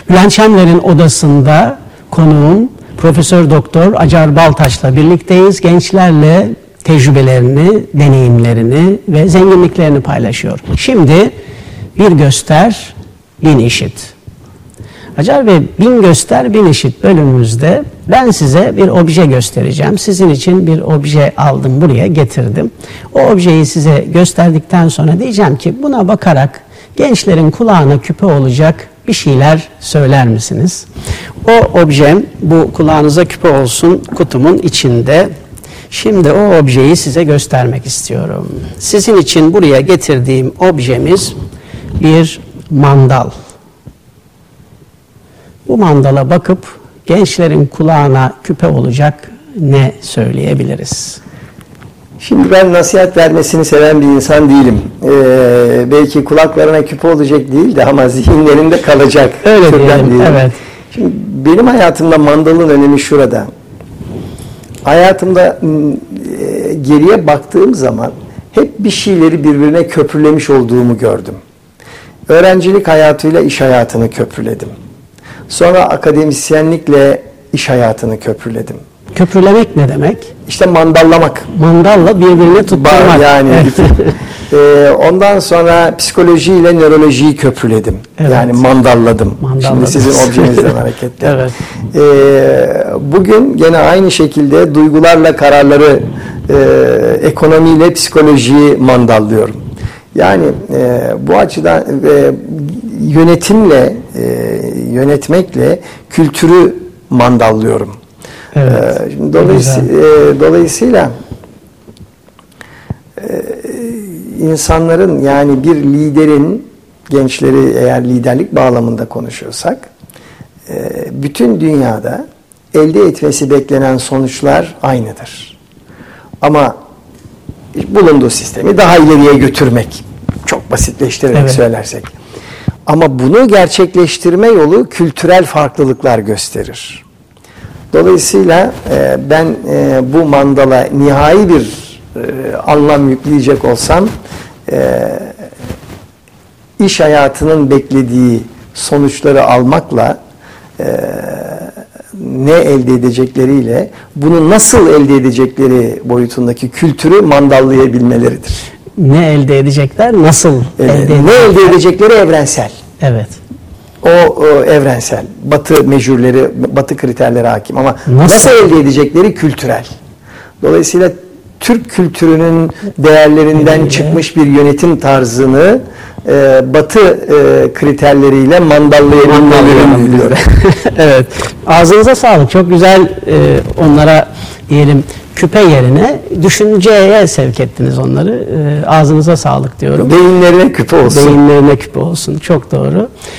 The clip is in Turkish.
Bülent Şemler'in odasında konuğum Profesör Doktor Acar Baltaş'la birlikteyiz. Gençlerle tecrübelerini, deneyimlerini ve zenginliklerini paylaşıyor. Şimdi bir göster, bin işit. Acar Bey, bin göster, bin işit bölümümüzde ben size bir obje göstereceğim. Sizin için bir obje aldım, buraya getirdim. O objeyi size gösterdikten sonra diyeceğim ki buna bakarak gençlerin kulağına küpe olacak bir şeyler söyler misiniz? O objem, bu kulağınıza küpe olsun, kutumun içinde. Şimdi o objeyi size göstermek istiyorum. Sizin için buraya getirdiğim objemiz bir mandal. Bu mandala bakıp gençlerin kulağına küpe olacak ne söyleyebiliriz? Şimdi ben nasihat vermesini seven bir insan değilim. Belki kulaklarına küpe olacak değil de ama zihinlerinde kalacak. Öyle diyelim, evet. Şimdi benim hayatımda mandalın önemi şurada. Hayatımda geriye baktığım zaman hep bir şeyleri birbirine köprülemiş olduğumu gördüm. Öğrencilik hayatıyla iş hayatını köprüledim. Sonra akademisyenlikle iş hayatını köprüledim. Köprülemek ne demek? İşte mandallamak. Mandalla birbirini tutturmak. Yani ondan sonra psikolojiyle nörolojiyi köprüledim. Evet. Yani mandalladım. Şimdi sizin objenizden hareketle. Evet. Bugün gene aynı şekilde duygularla kararları, ekonomiyle psikolojiyi mandallıyorum. Yani bu açıdan yönetimle, yönetmekle kültürü mandallıyorum. Evet. Dolayısıyla insanların, yani bir liderin, gençleri eğer liderlik bağlamında konuşuyorsak, bütün dünyada elde etmesi beklenen sonuçlar aynıdır. Ama bulunduğu sistemi daha ileriye götürmek, çok basitleştirerek söylersek. Ama bunu gerçekleştirme yolu kültürel farklılıklar gösterir. Dolayısıyla ben bu mandala nihai bir anlam yükleyecek olsam, iş hayatının beklediği sonuçları almakla ne elde edecekleriyle bunu nasıl elde edecekleri boyutundaki kültürü mandallayabilmeleridir. Ne elde edecekler, nasıl elde edecekler? Ne elde edecekleri evrensel. Evet. O evrensel. Batı mecürleri, batı kriterleri hakim ama nasıl elde edecekleri kültürel. Dolayısıyla Türk kültürünün değerlerinden çıkmış bir yönetim tarzını batı kriterleriyle mandallayabilmelerini biliyorum. Evet. Ağzınıza sağlık. Çok güzel onlara diyelim küpe yerine düşünceye sevk ettiniz onları. Ağzınıza sağlık diyorum. Beyinlerine küpe olsun. Beyinlerine küpe olsun. Çok doğru.